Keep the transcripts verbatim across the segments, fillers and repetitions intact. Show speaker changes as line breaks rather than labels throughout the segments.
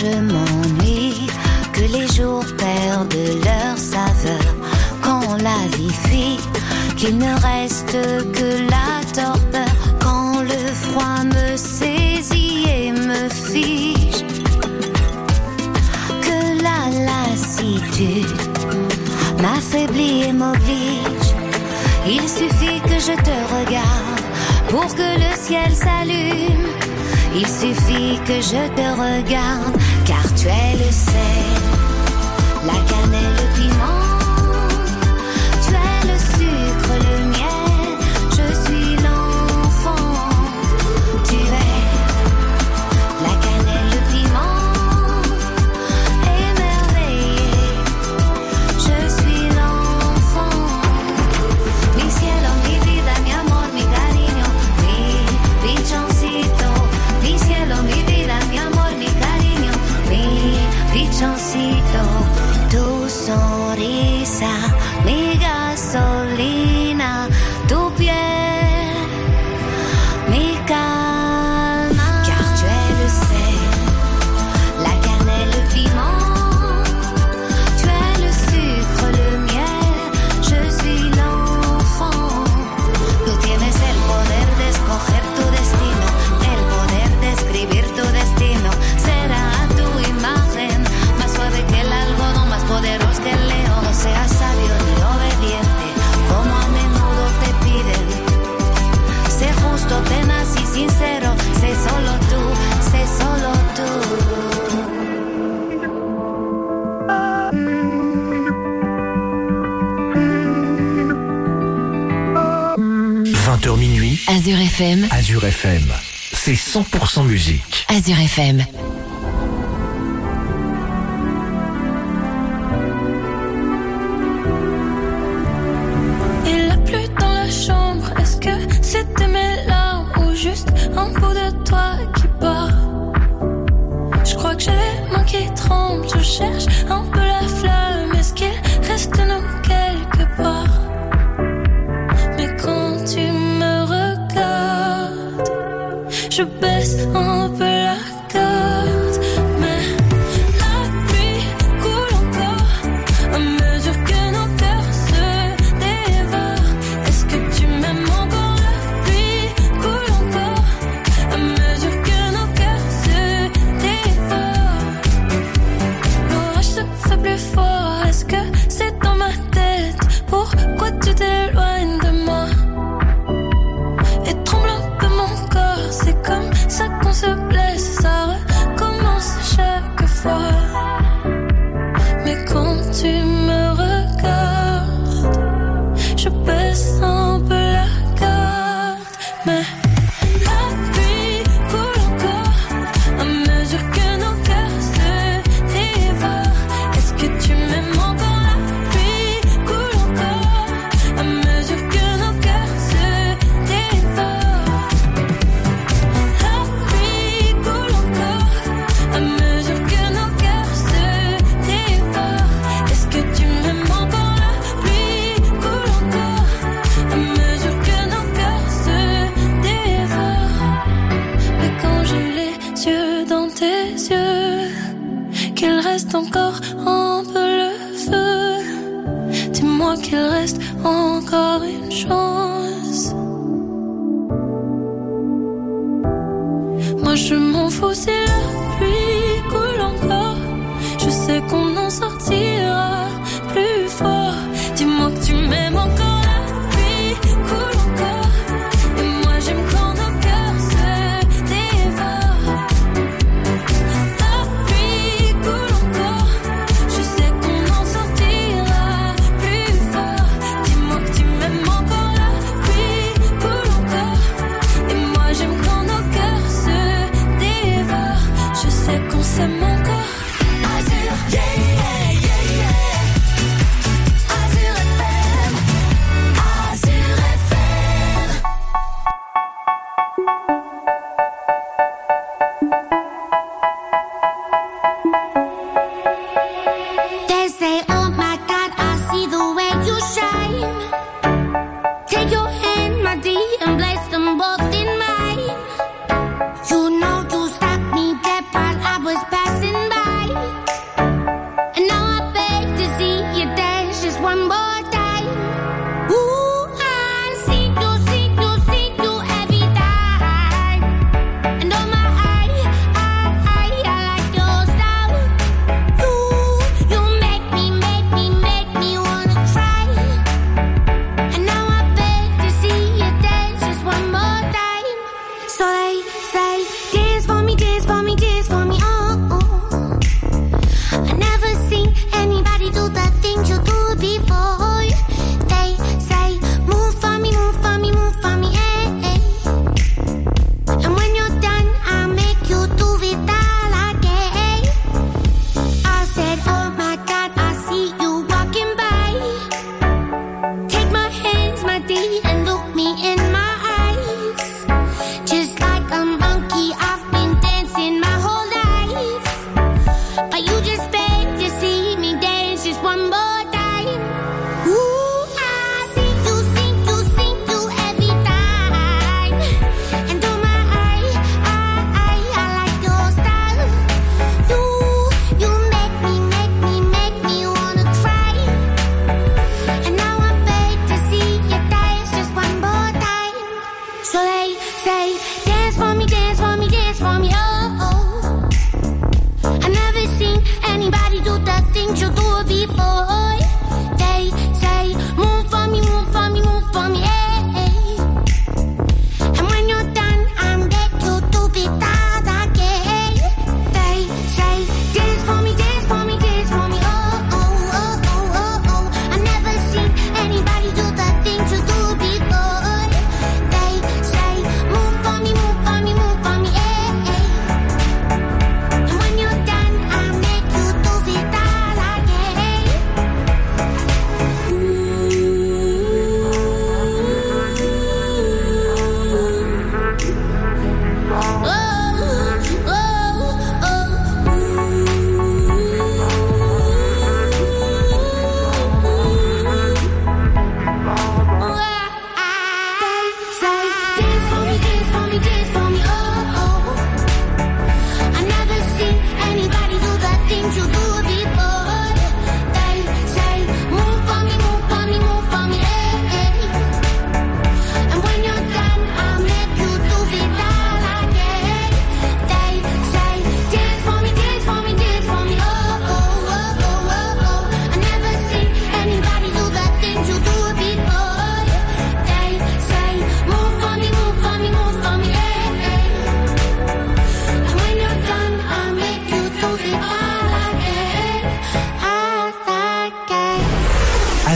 je m'ennuie, que les jours perdent leur saveur, quand la vie fuit, qu'il ne reste que la torpeur, quand le froid me saisit et me fige, que la lassitude m'affaiblit et m'oblige. Il suffit que je te regarde pour que le ciel s'allume. Il suffit que je te regarde, car tu es le sel, la cannelle, le piment. Tu es le sucre, le miel, je suis l'enfant. Tu es la cannelle, le piment, émerveillé, je suis l'enfant. Mi cielo, mi vida, mi amor, mi cariño, mi pichoncito. Mi cielo, mi vida, mi amor, mi cariño, mi pichoncito. Tu sonrisa, mi gasolina, tu piel, mi calma. Car tu es le sel, la cannelle, le piment. Tu es le sucre, le miel, je suis l'enfant. Tú tienes el poder de escoger tu destino, el poder de escribir tu destino. Será tu imagen, más suave que el algodón, más poderoso que el león. No seas sabio ni obediente, como a menudo te piden. Sé justo, tenaz y sincero, sé solo tú, sé solo tú.
vingt heures minuit.
Azure F M.
Azure F M. C'est cent pour cent musique.
Azure F M.
Il a plu dans la chambre, est-ce que c'était mes larmes ou juste un bout de toi qui part? Je crois que j'ai les mains qui tremblent, je cherche un peu la flamme, est-ce qu'il reste de nous quelque part? Mais quand tu me regardes, je baisse un peu la garde, mais la pluie coule encore à mesure que nos cœurs se dévorent. Est-ce que tu m'aimes encore? La pluie coule encore à mesure que nos cœurs se dévorent. L'orage se fait plus fort, est-ce que c'est dans ma tête? Pourquoi tu t'éloignes de moi? Et tremble un peu mon corps, c'est comme ça qu'on se blesse, ça recommence chaque fois. Mais quand tu me regardes, je baisse un peu la garde, mais la pluie coule encore à mesure que nos cœurs se dévorent. Est-ce que tu m'aimes encore? La pluie coule encore à mesure que nos cœurs se dévorent. La pluie coule encore à mesure que nos cœurs se dévorent. Est-ce que tu m'aimes encore? La pluie coule encore à mesure que nos cœurs se dévorent. Mais quand j'ai les yeux dans tes yeux, qu'il reste encore un peu le feu, dis-moi qu'il reste encore une chance. Moi je m'en fous si la pluie coule encore, je sais qu'on en sortira plus fort. Dis-moi que tu m'aimes encore. La pluie coule encore, et moi j'aime quand nos cœurs se dévorent. La pluie coule encore, je sais qu'on en sortira plus fort. Dis-moi que tu m'aimes encore. La pluie coule encore, et moi j'aime quand nos cœurs se dévorent. Je sais qu'on s'aime encore. Azure, yeah, yeah, yeah, yeah. Azure F M, Azure F M.
They say, oh my God, I see the way you shine. Take your hand, my dear, and place them both in mine. You know you stopped me dead while I was passing by.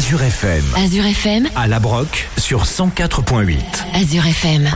Azure F M.
Azure F M.
À La Broque sur cent quatre point huit.
Azure F M.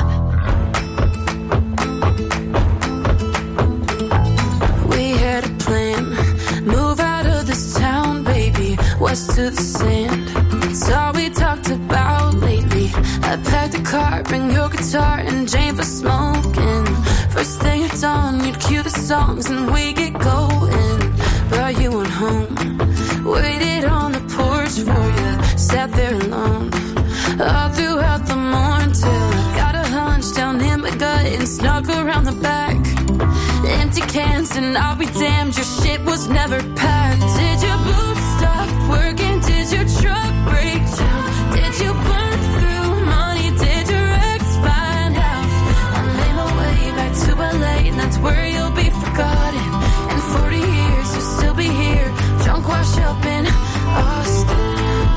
We had a plan. Move out of this town, baby. West to the sand. It's all we talked about lately. I packed a car, bring your guitar and Jane for smoking. First thing at dawn, you'd cue the songs and we get going. Brought you on home, waited on the porch for you, sat there alone, all throughout the morning till I got a hunch down in my gut and snuck around the back. Empty cans and I'll be damned, your shit was never packed. Did your boots stop working? Did your truck break down? Did you burn through money? Did your ex find out? I made my way back to L A and that's where you'll be forgotten. In forty years you'll still be here, drunk wash up in Austin.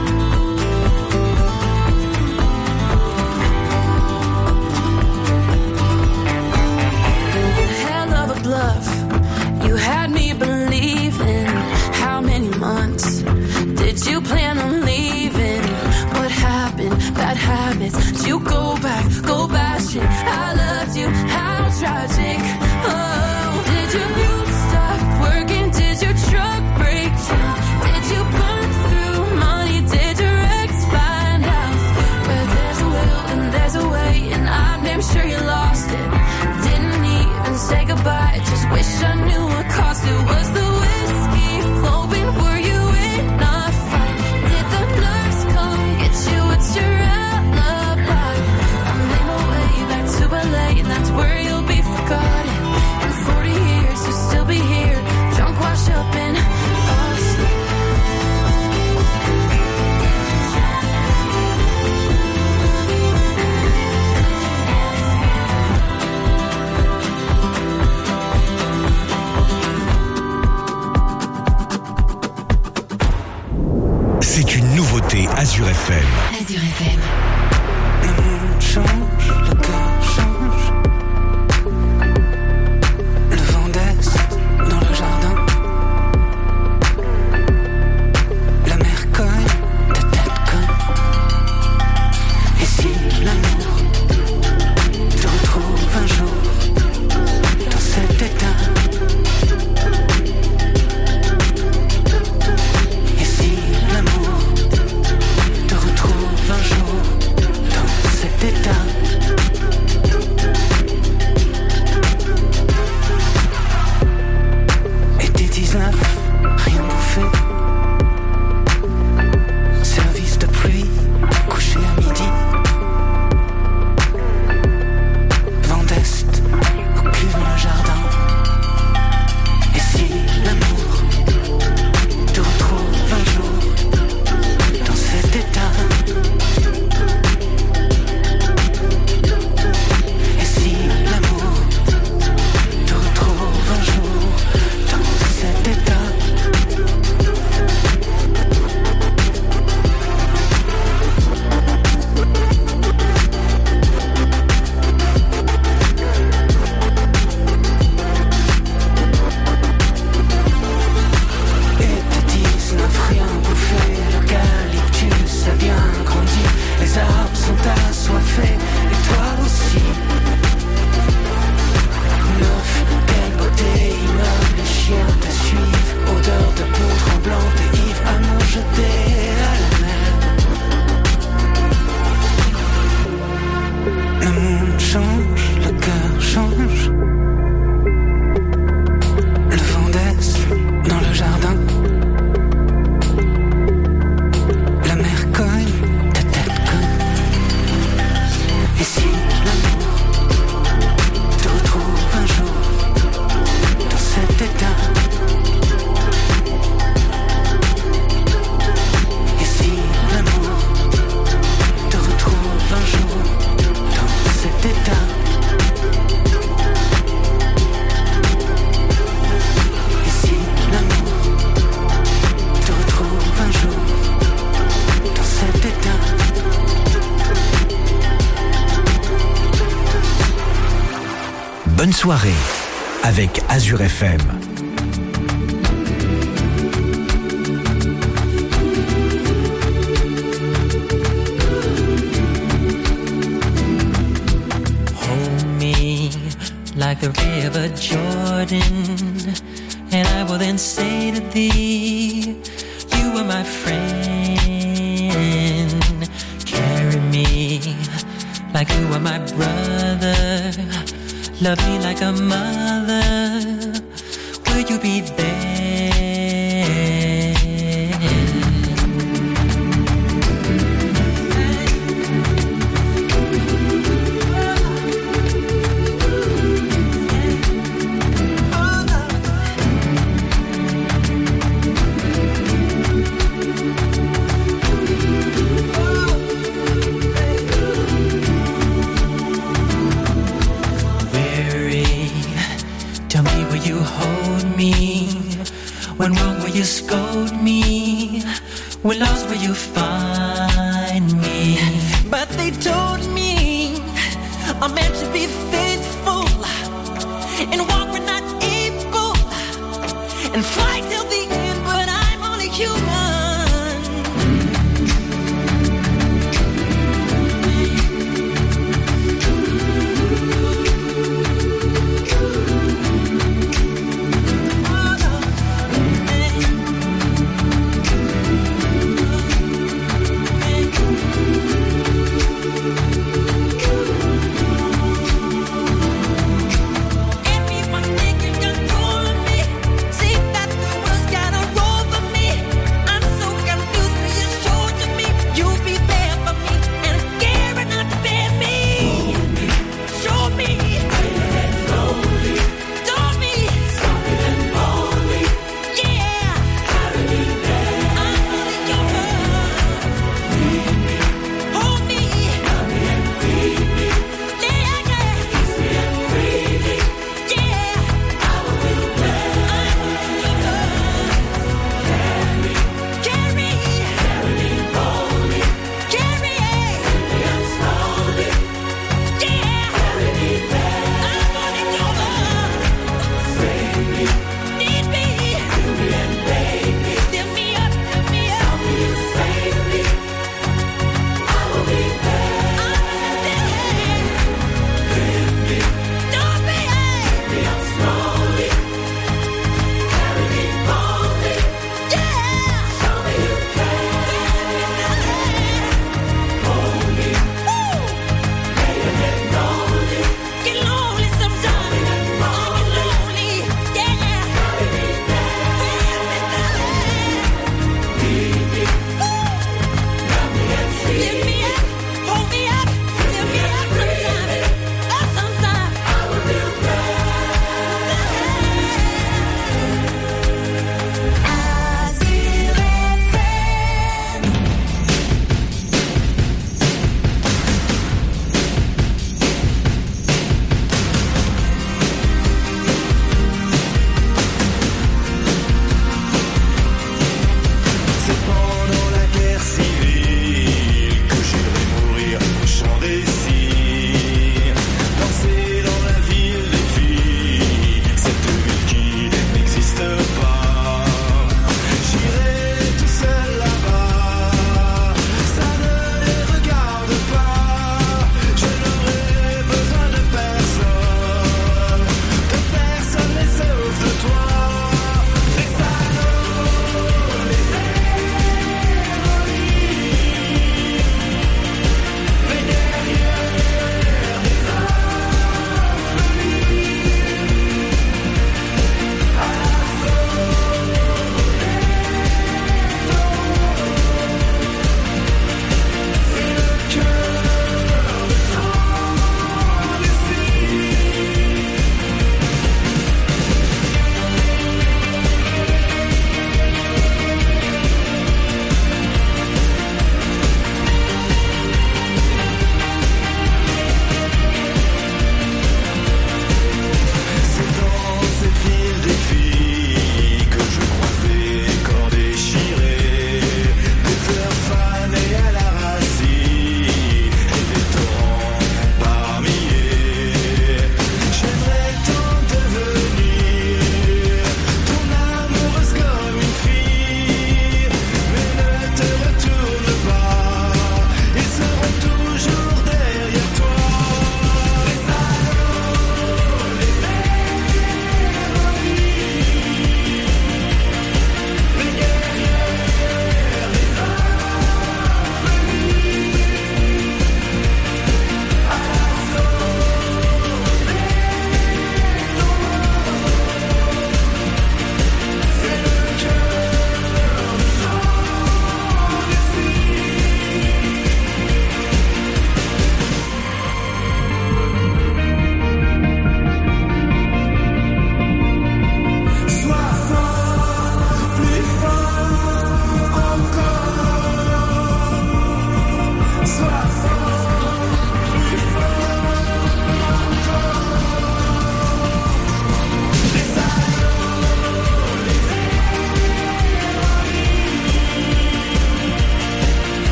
Hell of a bluff, you had me believing. How many months did you plan on leaving? What happened? Bad habits. Did you go back, go bashing? I loved you, how tragic. Oh, did your boots stop working? Did your truck break down? Did you burn through money? Did your ex find out? Where there's a will and there's a way, and I'm damn sure you lost it. Didn't even say goodbye, just wish I knew what caused it. Was the whiskey flowing? Were you in a fight? Did the nurse come get you? It's your alibi. I made my way back to L A and that's where you'll be forgotten. In forty years you'll still be here, drunk wash up in Austin.
C'est une nouveauté Azure F M.
Azure F M.
Le monde change, le cœur change. Le vent d'est dans le jardin. La mer cogne, ta tête cogne. Et si l'amour te retrouve un jour dans cet état? Et si l'amour te retrouve un jour dans cet état? Été dix-neuf, rien bouffé. Service de pluie, couché à midi. Vent d'est, occupe le jardin. Et si l'amour te retrouve un jour dans cet état? Et si l'amour te retrouve un jour dans cet état? Été dix-neuf, rien bouffé. L'eucalyptus a bien grandi. Les arbres sont assoiffés. Et toi aussi. Neuf, quelle beauté, immeuble, les chiens te suivent. Odeur de peau tremblante et ivre, amour jeté à la mer. Le monde change, le cœur change. Le vent d'est dans le jardin. La mer cogne, ta tête cogne. Et si l'amour te retrouve un jour dans cet état? Et si l'amour te retrouve un jour dans cet état? Et si l'amour te retrouve un jour dans cet état?
Bonne soirée avec Azure F M.
like the river Jordan, and I will then say to thee, you are my friend. Carry me like you are my brother. Love me like a mother. Will you be there? When wrong, will you scold me? When lost, will you find me? But they told me a man should be faithful and walk when not able and fight till the end, but I'm only human. Everyone's taking control of me. See, that's the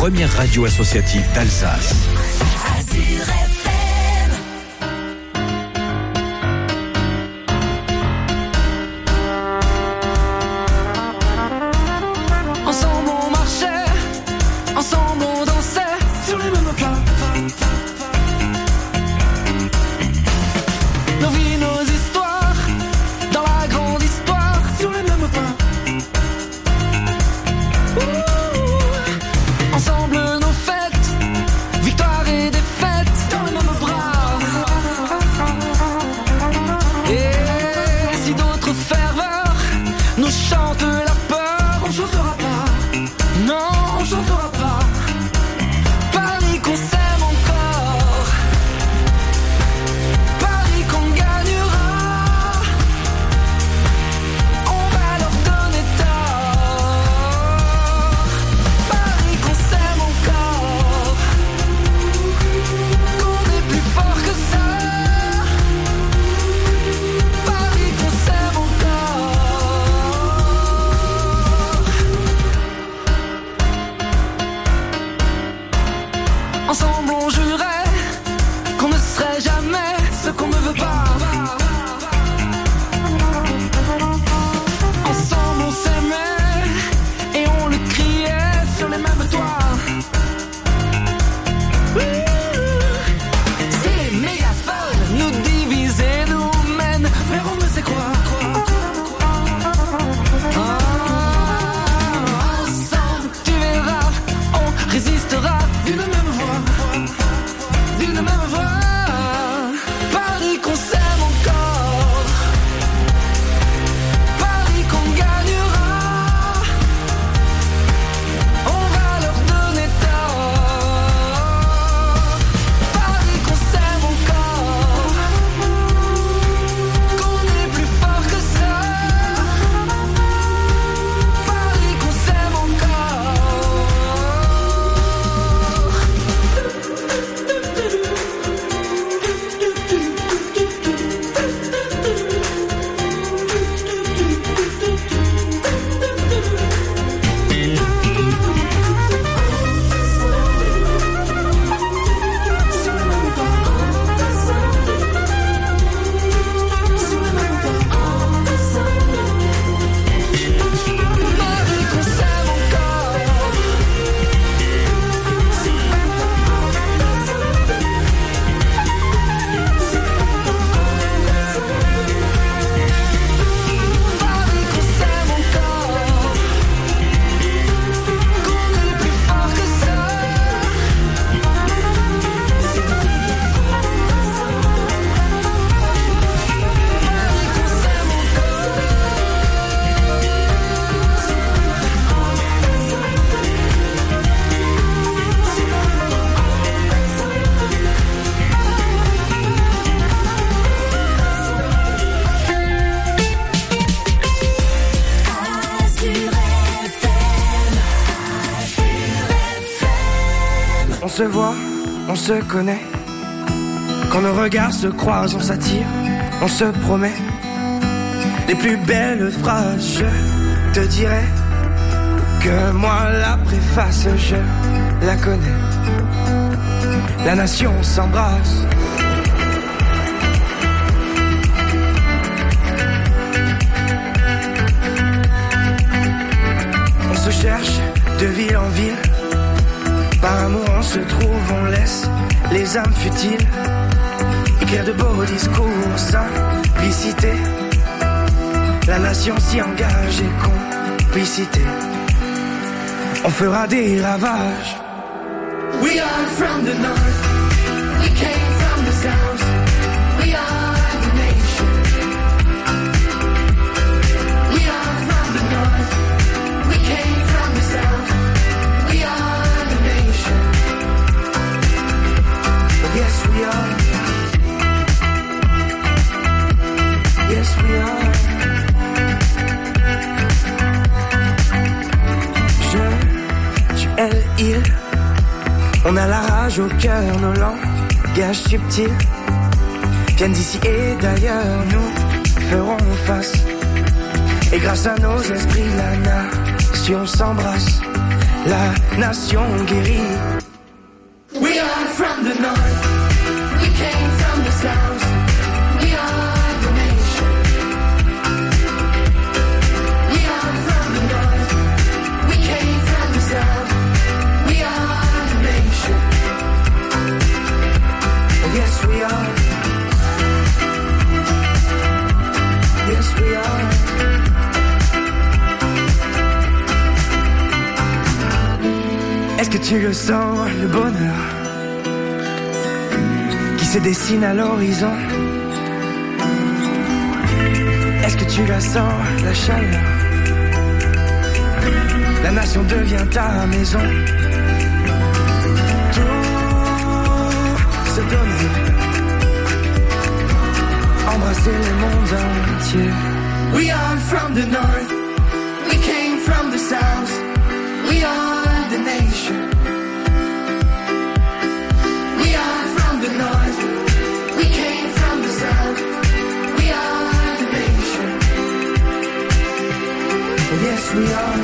première radio associative d'Alsace.
Azure F M.
Ensemble on marchait, ensemble on dansait sur les mêmes pas. Nos vies, nos histoires, dans la grande histoire, sur les mêmes pas. Ouh, ensemble nos fêtes, victoire et défaite, dans les mêmes bras. Et si d'autres ferveurs nous chantent la peur, on chantera pas. Non, on chantera pas. Paris qu'on s'aime encore, Paris qu'on gagnera. On va leur donner tort. Paris qu'on s'aime encore, qu'on est plus fort que ça. Paris qu'on s'aime encore. Ensemble on jurait qu'on ne serait jamais ce qu'on ne veut pas. Ensemble on s'aimait et on le criait sur les mêmes toits. Ces mégaphones nous divisent et nous mènent vers on ne sait quoi. Ah, ensemble, tu verras, on résistera d'une même voix, d'une même voix. Paris qu'on s'aime encore, Paris qu'on gagnera. On va leur donner tort. Paris qu'on s'aime encore, qu'on est plus fort que ça. Paris qu'on s'aime encore. Paris qu'on s'aime encore. Paris qu'on s'aime encore, qu'on est plus fort que ça. Paris qu'on s'aime encore.
Azure F M. Azure F M.
On se voit, on se connaît. Quand nos regards se croisent, on s'attire, on se promet. Les plus belles phrases, je te dirai que moi la préface, je la connais. La nation s'embrasse. On se cherche de ville en ville. Par amour on se trouve, on laisse les âmes futiles écrire de beaux discours, simplicité. La nation s'y engage et complicité. On fera des ravages. We are from the north, we came from the south, we are the nation. We are from the north, we came from the south, we are the nation. Yes we are, yes we are. Je, tu, elle, il. On a la rage au cœur, nos langages subtils viennent d'ici et d'ailleurs, nous ferons face. Et grâce à nos esprits, la nation s'embrasse. la nation guérie. We are from the north, we came from the south, we are the nation. We are from the north, we came from the south, we are the nation. Yes we are, yes we are. Est-ce que tu le sens, le bonheur qui se dessine à l'horizon? Est-ce que tu la sens, la chaleur? La nation devient ta maison. Tout se donner, embrasser le monde entier. We are from the north, we came from the south, we are the nation. We are from the north, we came from the south, we are the nation. Yes we are,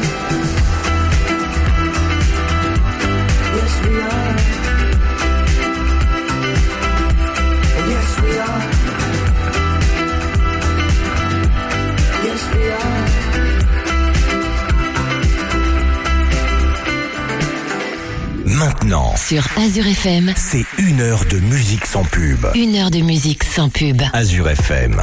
yes we are, yes we are, yes we are.
Maintenant,
sur Azure F M,
c'est une heure de musique sans pub.
Une heure de musique sans pub.
Azure F M.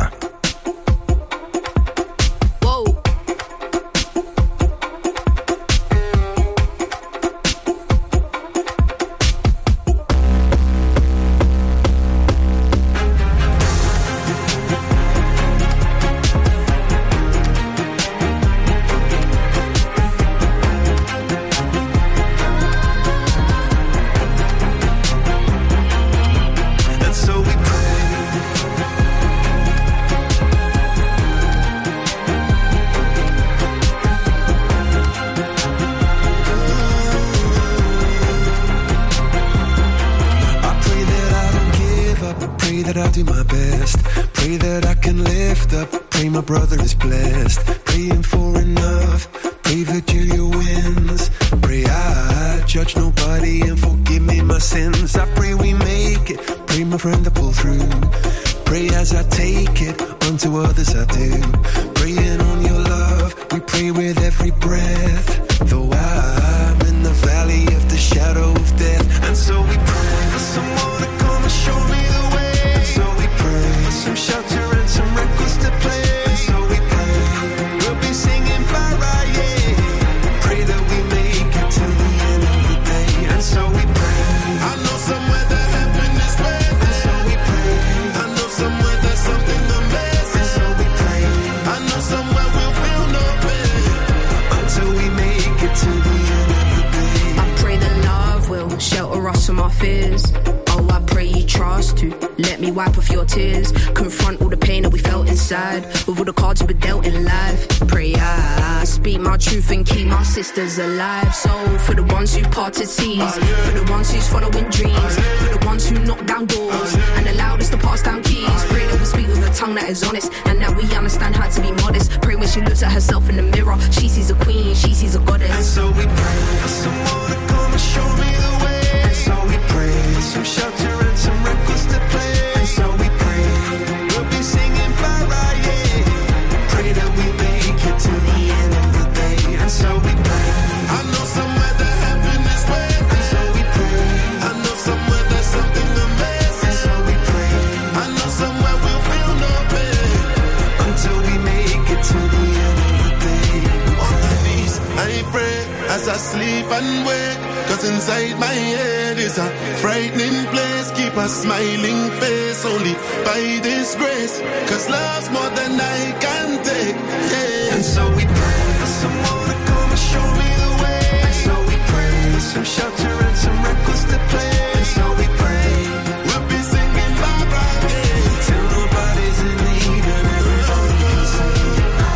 Alive, so for the ones who parted seas, uh, yeah. For the ones who's following dreams, uh, yeah. For the ones who knock down doors, uh, yeah. And allowed us to pass down keys. Uh, Pray that we speak with a tongue that is honest, and that we understand how to be modest. Pray when she looks at herself in the mirror, she sees a queen, she sees a goddess.
And so we pray for someone to come and show me the way. And so we pray for some shelter and some records to play. And so we pray we'll be singing Mariah. Pray that we make it to the end of the day. And so we pray. I know somewhere that heaven is waiting. And so we pray. I know somewhere there's something amazing. And so we pray. I know somewhere we'll feel no pain until we make it to the end of the day. On my knees, I pray as I sleep and wake. Cause inside my head is a frightening place. Keep a smiling face only by this grace. Cause love's more than I can take. Yeah. And so we pray for someone to come and show me the way. And so we pray for some shelter and some records to play. And so we pray we'll be singing bye bye yeah. Till nobody's in need and everybody can sing.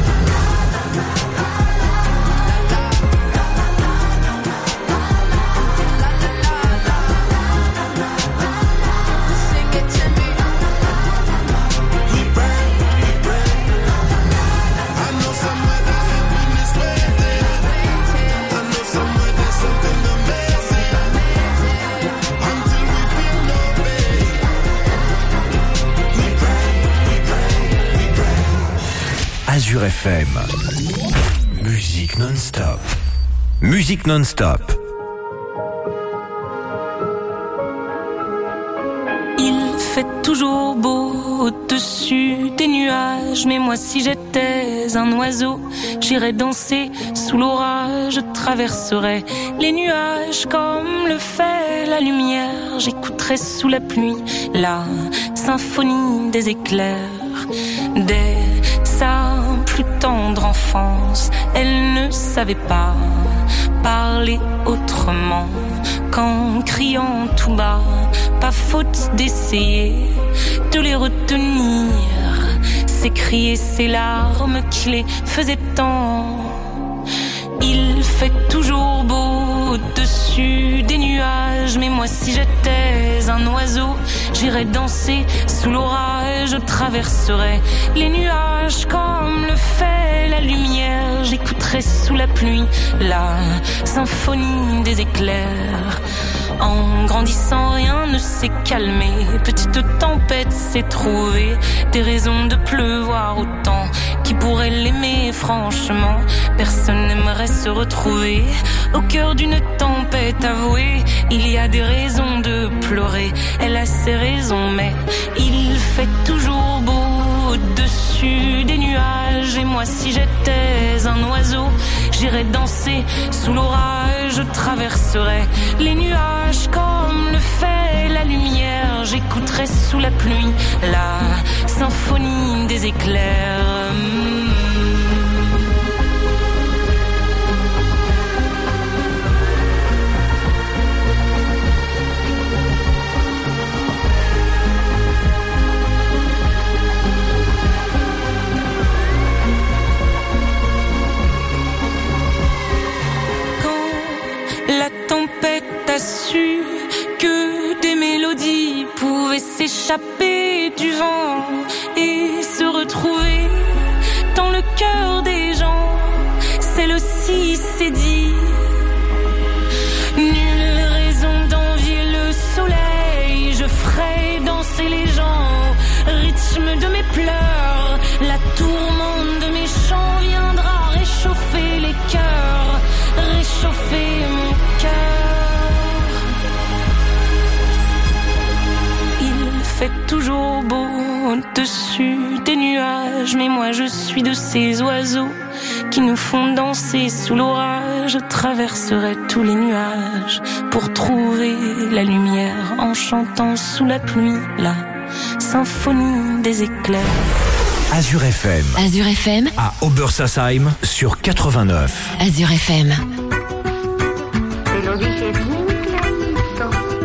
Sing it to me. We pray, we pray. I know somewhere that heaven is waiting.
Azure F M. Musique non-stop. Musique non-stop.
Il fait toujours beau au-dessus des nuages, mais moi si j'étais un oiseau, j'irais danser sous l'orage, je traverserais les nuages comme le fait la lumière, j'écouterais sous la pluie la symphonie des éclairs. Dès sa plus tendre enfance, elle ne savait pas parler autrement qu'en criant tout bas. Pas faute d'essayer de les retenir, ces cris et ces larmes qui les faisaient tant. Il fait toujours beau au-dessus des nuages, mais moi si j'étais un oiseau, j'irais danser sous l'orage, je traverserais les nuages comme le fait la lumière, j'écouterais sous la pluie la symphonie des éclairs. En grandissant, rien ne s'est calmé. Petite tempête s'est trouvée des raisons de pleuvoir autant. Qui pourrait l'aimer, franchement? Personne n'aimerait se retrouver au cœur d'une tempête avouée. Il y a des raisons de pleurer, elle a ses raisons, mais il fait toujours beau au-dessus des nuages. Et moi si j'étais un oiseau, j'irais danser sous l'orage, je traverserais les nuages comme le fait la lumière, j'écouterais sous la pluie la symphonie des éclairs. La tempête a su que des mélodies pouvaient s'échapper du vent et se retrouver dans le cœur des gens. Celle-ci s'est dit, nulle raison d'envier le soleil, je ferai danser les gens au rythme de mes pleurs. La tourmente de mes chants viendra réchauffer les cœurs, réchauffer mon cœur. Il fait toujours beau au-dessus des nuages, mais moi je suis de ces oiseaux qui nous font danser sous l'orage. Je traverserai tous les nuages pour trouver la lumière en chantant sous la pluie la symphonie des éclairs.
Azure F M.
Azure F M.
À Obersassheim sur quatre-vingt-neuf.
Azure F M.
Te lo dije bien clarito.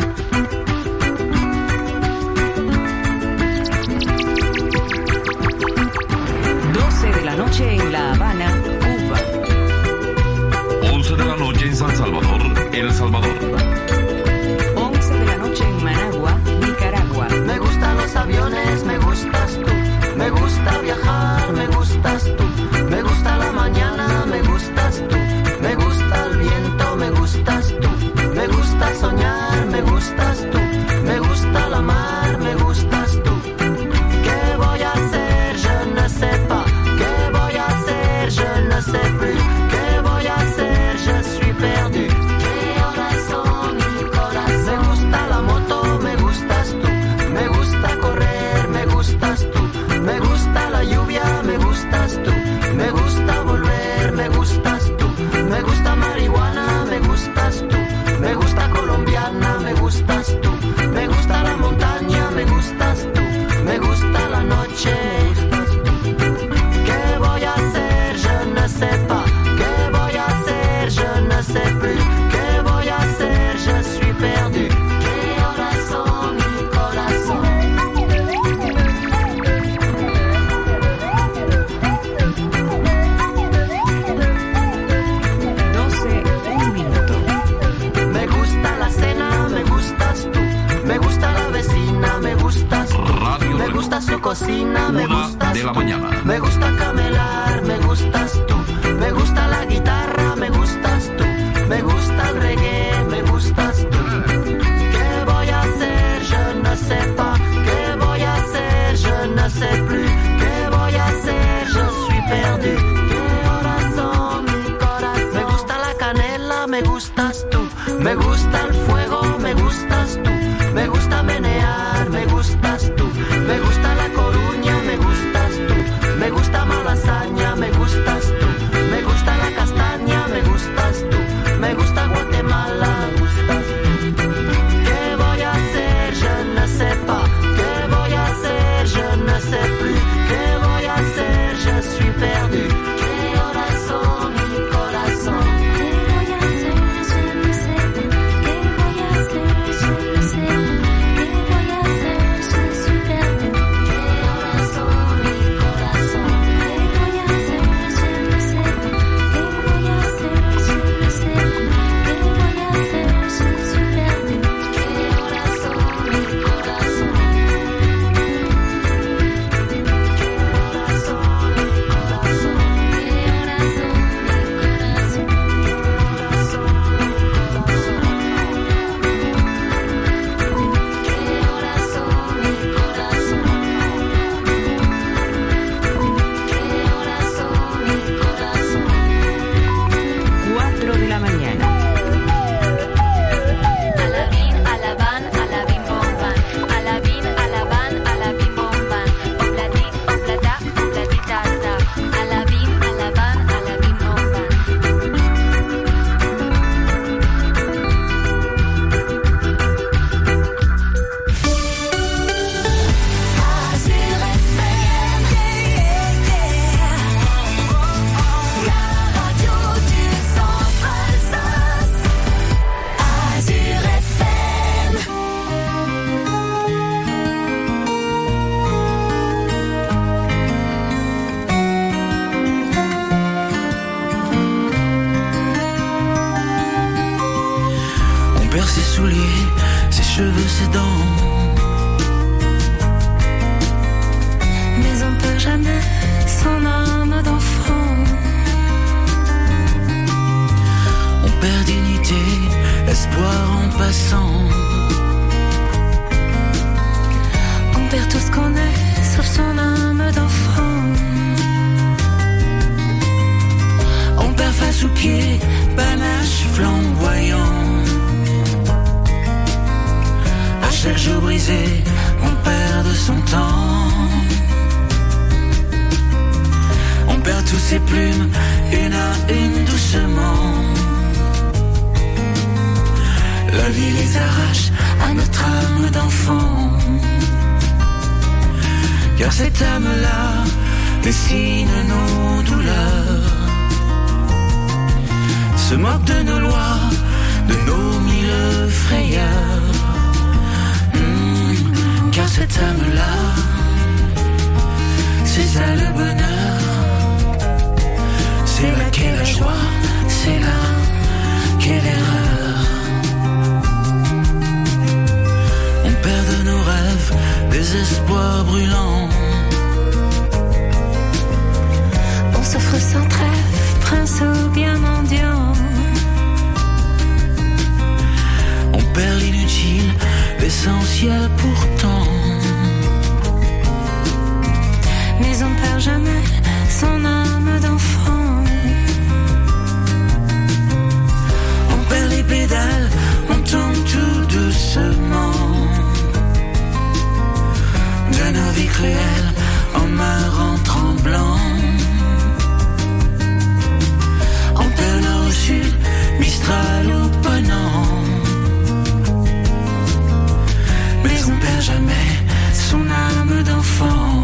doce de la noche en La Habana, Cuba.
once de la noche en San Salvador, El Salvador.
once de la noche en Managua, Nicaragua.
Me gustan los aviones, me gustas tú. Me gusta viajar, me gustas tú. Me gusta la mañana, me gustas tú. Me gusta el viento, me gustas tú. Me gusta soñar, me gustas tú. Me gusta la mar, me gustas tú. ¿Qué voy a hacer? Je ne sais pas. ¿Qué voy a hacer? Je ne sais plus. ¿Qué voy a hacer? Je suis perdu. ¿Qué horas son, mi corazón? Me gusta la moto, me gustas tú. Me gusta correr, me gustas tú. Me gusta la lluvia, me gustas tú. Me gusta volver, me gustas tú. Me gusta marihuana, me gustas tú. Me gusta colombiana, me gustas tú. Me gusta la montaña, me gustas tú. Me gusta la noche, me gustas tú. ¿Qué voy a hacer? Je ne sais pas. ¿Qué voy a hacer? Je ne sais plus. ¿Qué voy a hacer? Je suis perdu. ¿Qué horas son, mi corazón?
doce, un minuto.
Me gusta la cena, me gustas tú. Me gusta la vecina, me gustas tú.
Radio
Me gusta su cocina, me
Una
gustas
de la
tú.
mañana.
Me gusta camelar, me gustas tú. Me gusta la guitarra, me gustas tú. Me gusta el reggae, me gustas tú. ¿Qué voy a hacer? Je ne sais pas. ¿Qué voy a hacer? Je ne sais plus. ¿Qué voy a hacer? Je suis perdu. passant.
On perd tout ce qu'on est, sauf son âme d'enfant.
On perd face aux pieds, panache flamboyant. À chaque jour brisé, on perd de son temps. On perd toutes ses plumes, une à une doucement. La vie les arrache à notre âme d'enfant. Car cette âme-là dessine nos douleurs, se moque de nos lois, de nos mille frayeurs. Mmh, car cette âme-là, c'est ça le bonheur. C'est là qu'est la joie, c'est là qu'est l'erreur. On perd de nos rêves des espoirs brûlants.
On s'offre sans trêve, prince ou bien mendiant.
On perd l'inutile, l'essentiel pourtant.
Mais on perd jamais son âme d'enfant.
On perd les pédales, on tombe tout doucement. De nos vies cruelles, on meurt en tremblant. On perd nord au sud, Mistral ou Ponant. Mais on perd jamais son âme d'enfant.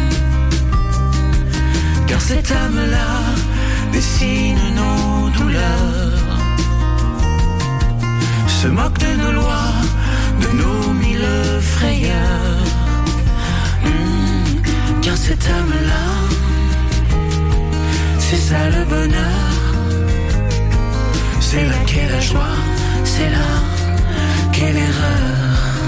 Car cette âme-là dessine nos douleurs, se moque de nos lois, de nos mille frayeurs. Mmh, car cette âme-là, c'est ça le bonheur. C'est là qu'est la joie, c'est là qu'est l'erreur.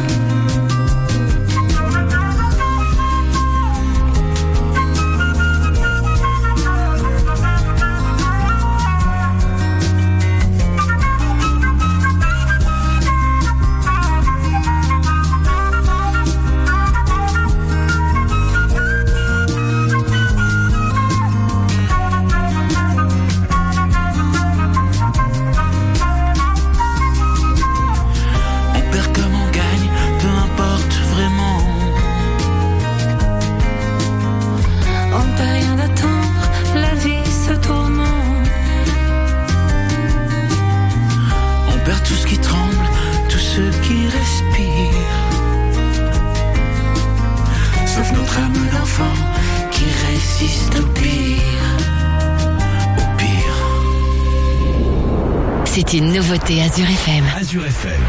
C'est une nouveauté Azure F M.
Azure F M.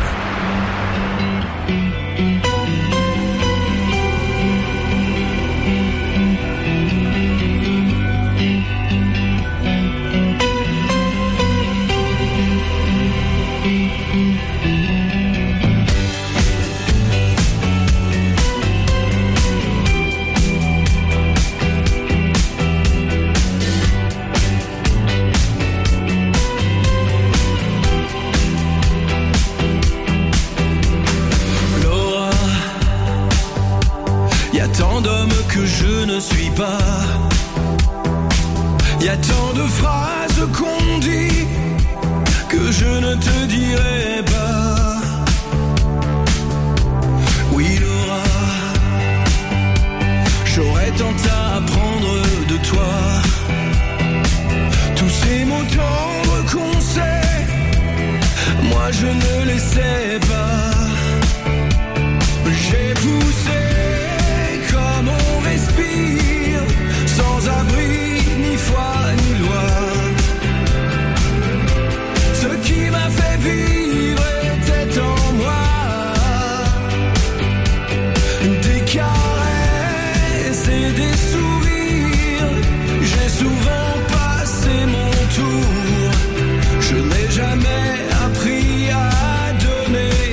Que je ne suis pas. Y a tant de phrases qu'on dit que je ne te dirai pas. Oui, Laura, j'aurais tant à apprendre de toi. Tous ces mots tendres qu'on sait, moi je ne les sais pas. J'ai poussé comme on respire, sans abri, ni foi, ni loi. Ce qui m'a fait vivre était en moi. Des caresses et des sourires, j'ai souvent passé mon tour. Je n'ai jamais appris à donner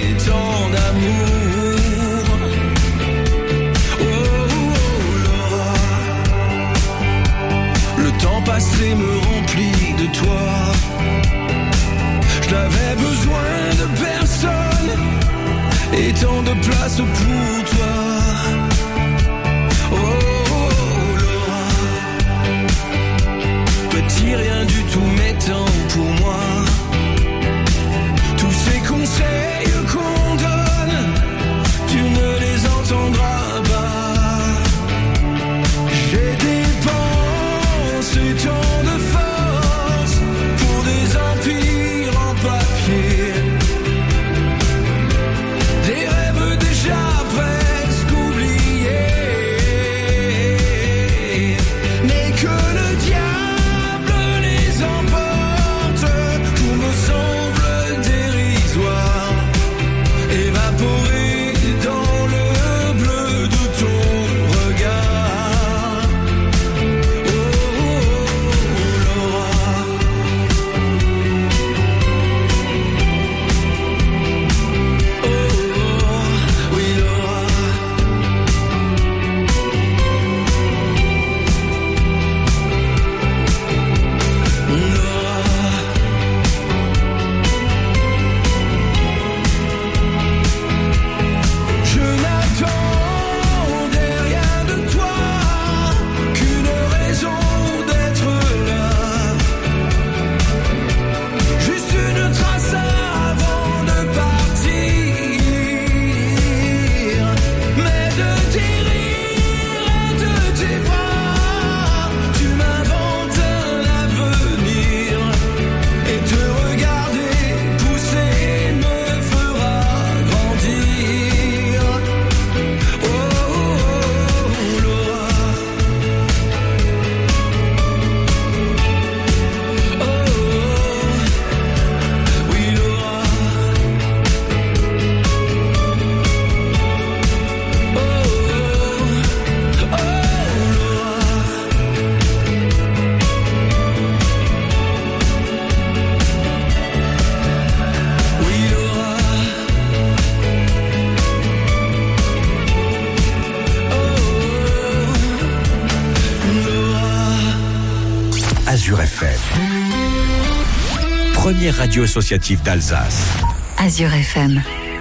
Azure F M. Première radio associative d'Alsace.
Azure F M.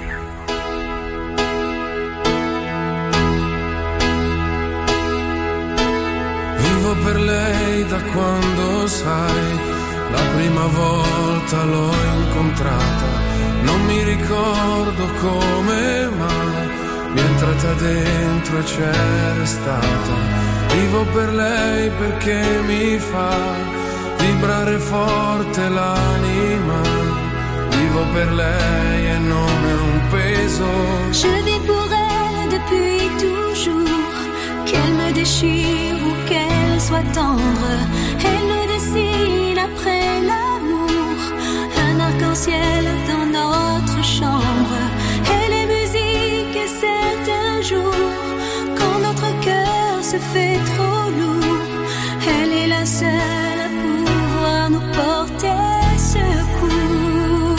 Vivo per lei da quando sai, la prima volta l'ho incontrata, non mi ricordo come mai, mi è entrata dentro e c'è restata. Vivo per lei perché mi fa vibrare forte l'anima, vivo per lei e non è un peso.
Je vis pour elle depuis toujours, qu'elle me déchire ou qu'elle soit tendre, elle nous dessine après l'amour, un arc-en-ciel dans notre chambre. Elle est musique et certains jours, quand notre cœur se fait trop lourd, elle est la seule à pouvoir nous porter secours.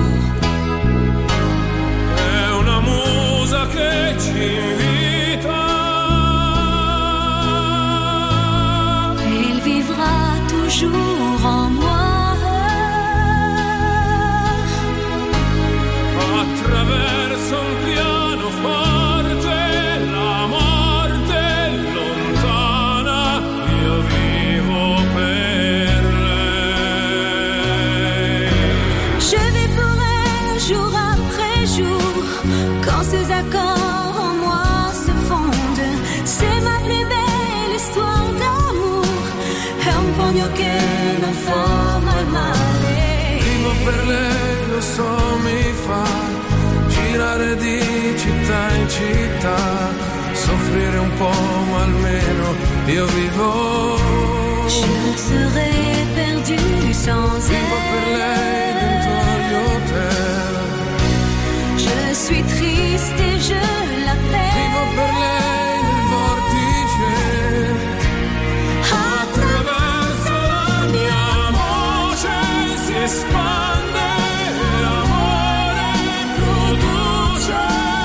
È una musa che ci invita,
elle vivra toujours en moi,
attraverso un pianoforte, la morte è lontana, io vivo per lei.
je vais pour elle jour après jour, quand ses accords en moi se fondent, c'est ma plus belle histoire d'amour, è un pugno che non fa mai male.
Vivo per lei, lo so, mi fa girare di città in città, soffrire un po' ma almeno io vivo.
Je serais perdu sans
Vivo per lei
elle.
dentro agli hotel,
Je suis triste et je l'appelle.
vivo per lei nel vortice, attraverso la mia voce si espande, l'amore produce.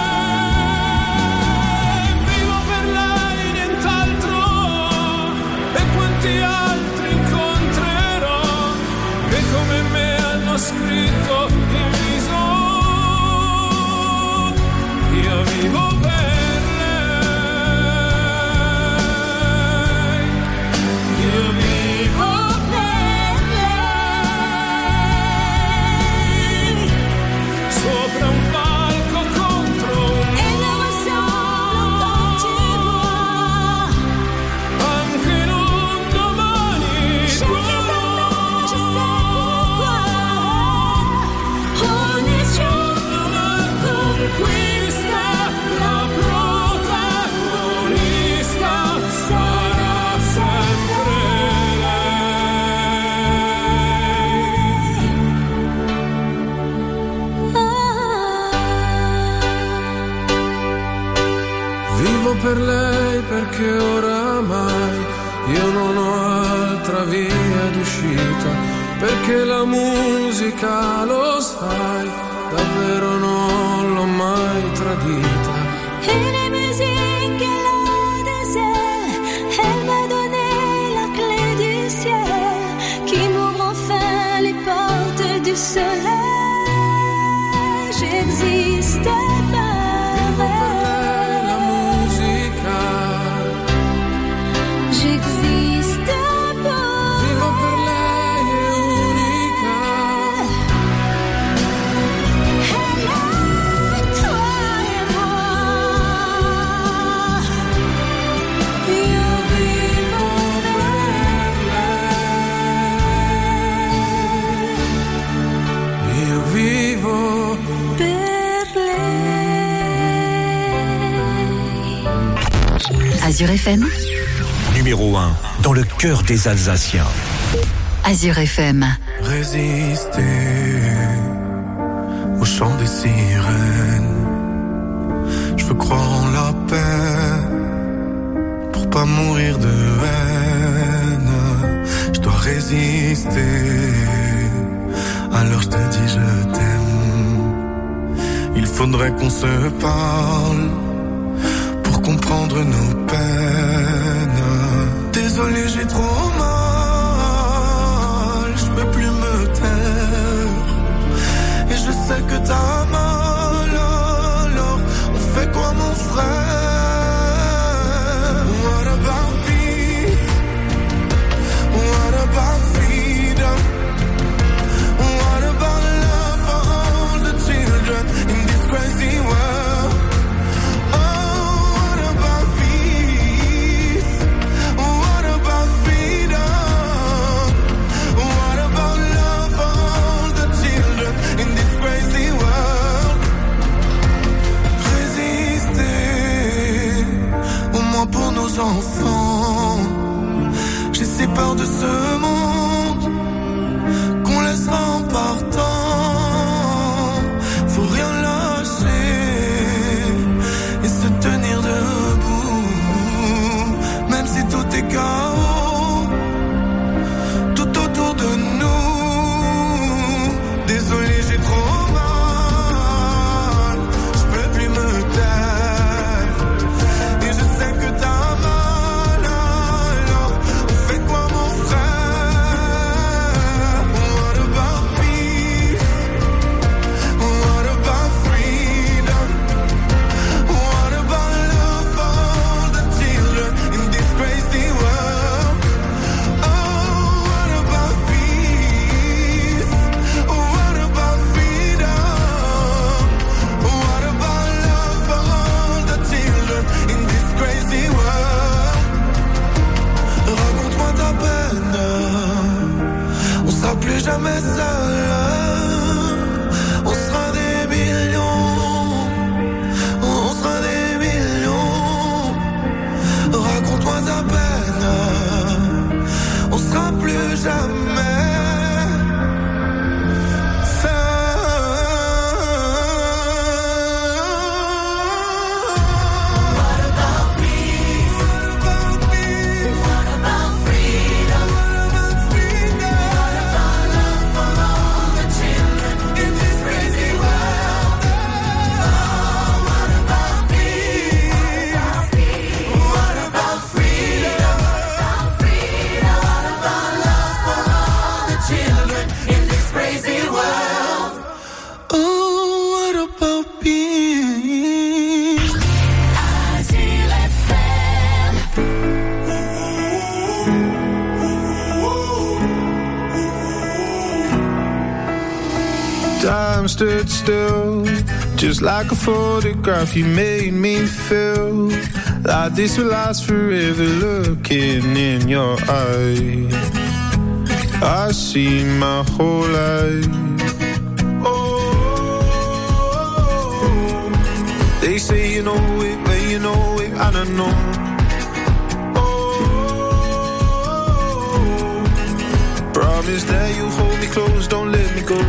Vivo per lei, nient'altro, e quanti altri incontrerò che come me hanno scritto il viso. Io vivo per lei, io vivo per lei, sopra un palco contro un
Elle me ressemble quand tu vois.
anche in un domani
Je
blu.
dis ça, je sais pourquoi. Ogni giorno una conquista,
La protagonista sarà sempre lei. Vivo per lei perché oramai io non ho altra via d'uscita, perché la musica, lo sai, davvero non l'ho mai tradita.
et les musiques qu'elle a des ailes, elle m'a donné la clé du ciel, qui m'ouvre enfin les portes du soleil. J'existe par
Vivo per
elle.
lei la musica,
J'existe pour
vivo per lei è unica.
elle, toi et moi.
Io vivo per lei, io vivo.
Per lei.
Azure F M.
Numéro un dans le cœur des Alsaciens.
Azure F M.
Résister au chant des sirènes. Je veux croire en la paix pour pas mourir de haine. Je dois résister. Alors je te dis je t'aime. Il faudrait qu'on se parle pour comprendre nos peines. Désolé, j'ai trop mal. nos enfants. J'ai si peur de ce monde qu'on laissera en partant. Faut rien lâcher et se tenir debout, même si tout est chaos tout autour de nous. Désolé, j'ai trop mal, je peux plus me taire. Et je sais que t'as mal, alors on fait quoi mon frère? What about peace? What about freedom? What about love for all the children in this crazy world? Oh, what about peace? What about freedom? What about love for all the children in this crazy world? Raconte-moi ta peine, on sera plus jamais seul. On sera des millions, on sera des millions. Raconte-moi ta peine, on sera plus jamais
time stood still, just like a photograph. You made me feel like this will last forever. Looking in your eyes, I see my whole life. Oh, they say you know it when you know it, I don't know. Oh, promise that you hold me close, don't let me go.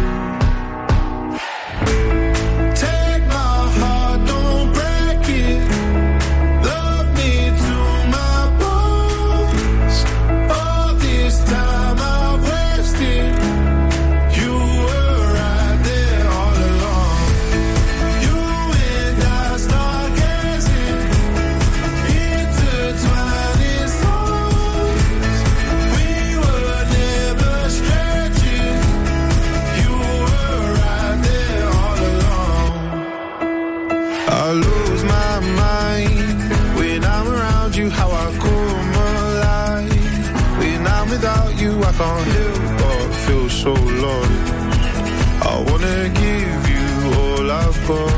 I can't help but feel so lost. I wanna give you all I've got.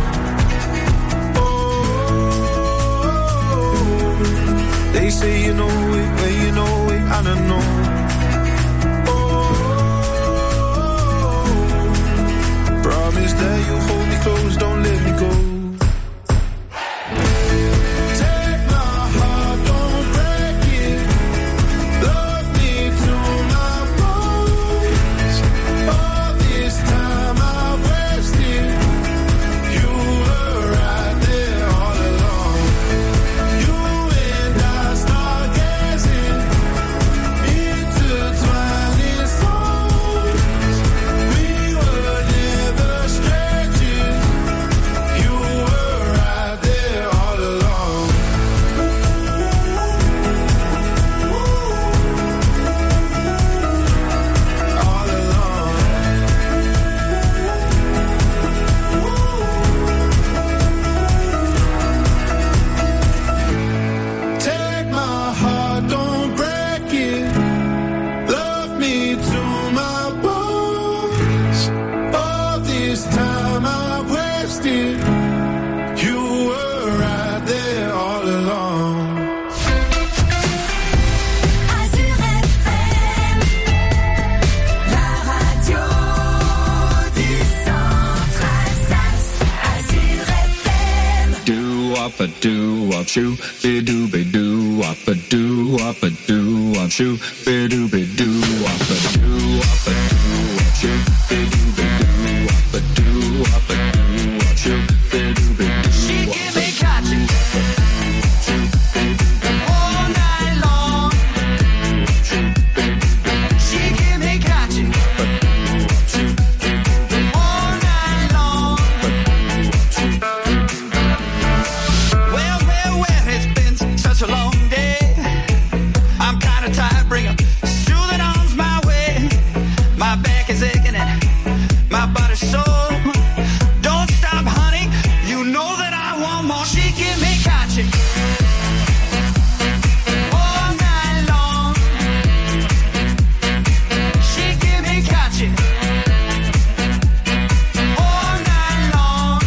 Oh, they say you know it when you know it, I don't know. Oh, promise that you'll hold me close, don't let me go. You
wop a doo wop shoo, be doo be doo wop a doo wop a doo wop shoo, be doo be doo wop a doo wop a doo wop shoo, be doo be doo wop a doo wop a doo wop shoo, be doo be doo. She give me catching all night long. She give me catching all night long. Well, well, well, it's been such a long day. I'm kinda tired, bring 'em soothing arms my way. My back is aching and my body's sore. Don't stop, honey, you know that I want more. She give me catching all night long. She give me catching all night long.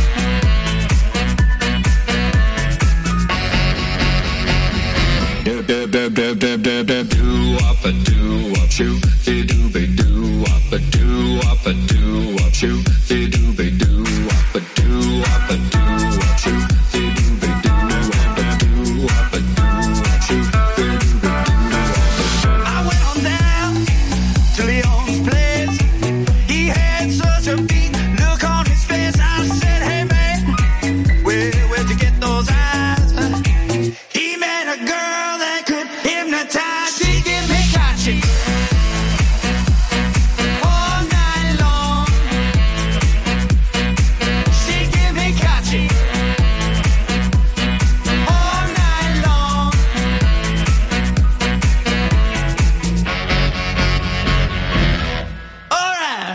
Do do do do do do do do wop a do wop shoo, be do be do wop a do wop a do wop shoo, be do be do wop a do wop a do wop shoo, be do be do wop a do wop a do wop shoo, be do be do wop a. I went on down to Leon's place. He had such a beat look on his face. I said, hey man, where where'd you get those eyes? He met a girl that could hypnotize. She give me catching all night long. She give me catching all night long. All right.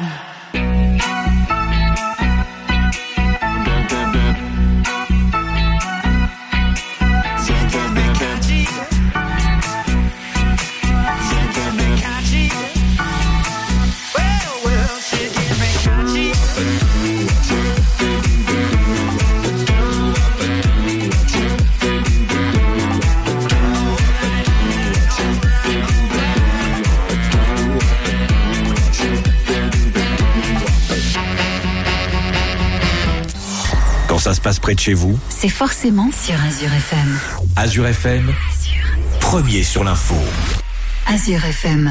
She give me catching. She give me catching. Well, well, she give me catching.
Quand ça se passe près de chez vous,
C'est forcément sur Azure F M.
Azure F M, premier sur l'info.
Azure F M.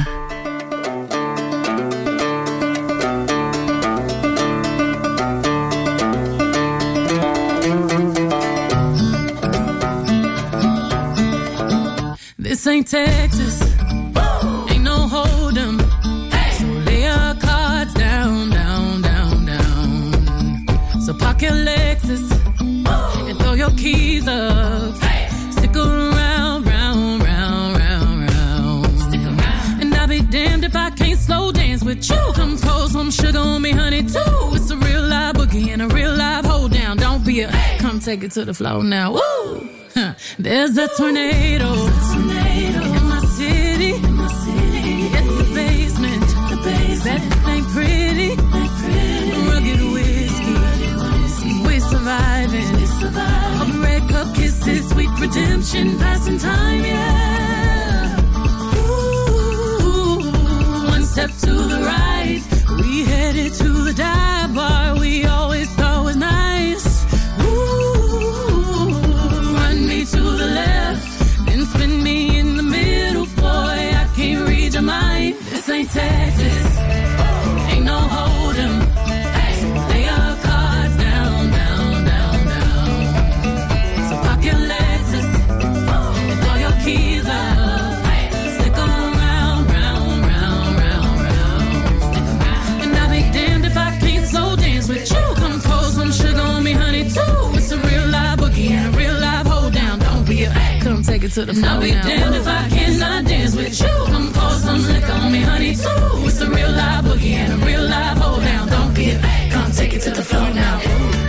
This ain't Texas. Ain't no hold'em. So lay your cards down, down, down, down. So park your Lexus and throw your keys up. Stick around, round, round, round, round. Stick around. And I'll be damned if I can't slow dance with you. Come pour some sugar on me, honey, too. It's a real live boogie and a real live hold down. Don't be a come take it to the floor now. Woo! Huh. There's a tornado. In my city, in my city, at the basement, the basement. That ain't pretty, ain't pretty. Rugged whiskey, we surviving. We surviving. Red cup kisses, sweet redemption, passing time, yeah. Ooh, one step to the right, we headed to the dive bar we always thought was nice. Ooh, run me to the left, then spin me in the middle, boy, I can't read your mind. This ain't Texas, ain't no hold'em. Lay your cards down, down, down, down. So park your Lexus and throw your keys up. Stick around, round, round, round, round. And I'll be damned if I can't slow dance with you. Come pour some sugar on me, honey, too. It's a real live boogie and a real live hold down. Don't be a come take it to the floor. I'll be damned if I cannot dance with you. Come pour some liquor on me, honey, too. It's a real live boogie and a real live hold down. Don't be a come take it to the floor now.